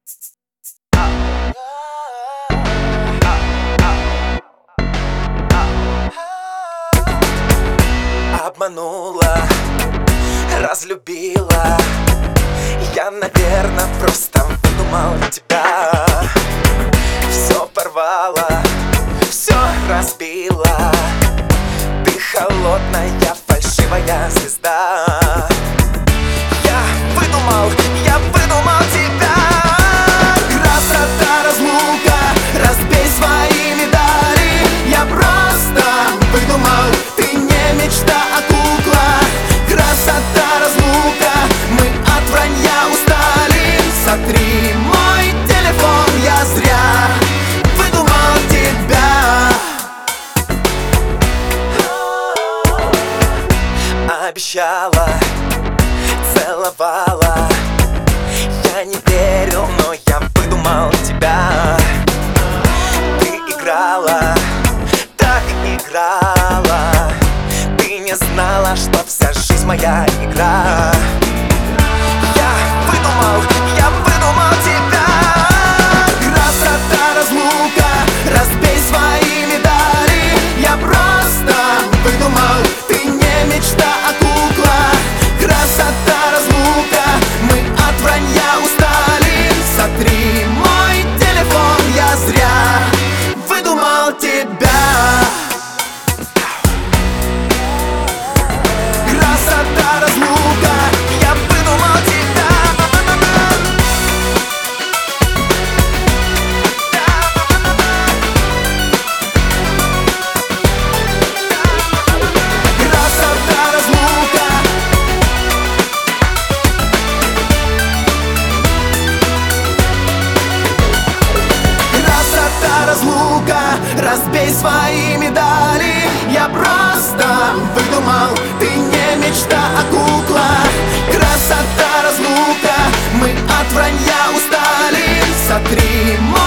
Обманула, разлюбила. Я, наверное, просто выдумал тебя. Все порвала, все разбила. Ты холодная, фальшивая звезда. Я выдумал тебя. Красота, разлука, разбей свои медали. Я просто выдумал, ты не мечта, а кукла. Красота, разлука, мы от вранья устали. Сотри мой телефон, я зря выдумал тебя. Обещала, целовала. Я не верил, но я выдумал тебя. Ты играла, так играла. Ты не знала, что вся жизнь моя игра. Я выдумал тебя. Красота, разлука, разбей свои медали. Я просто выдумал, ты не мечта, а кукла. Красота, разлука, мы от вранья устали. Сотри мой телефон, я зря выдумал тебя. Красота, разлука, я выдумал тебя. Красота, разлука. Красота, разлука, разбей свои медали. Я просто выдумал, ты не мечта, а кукла. Красота, разлука, мы от вранья устали. Сотри мой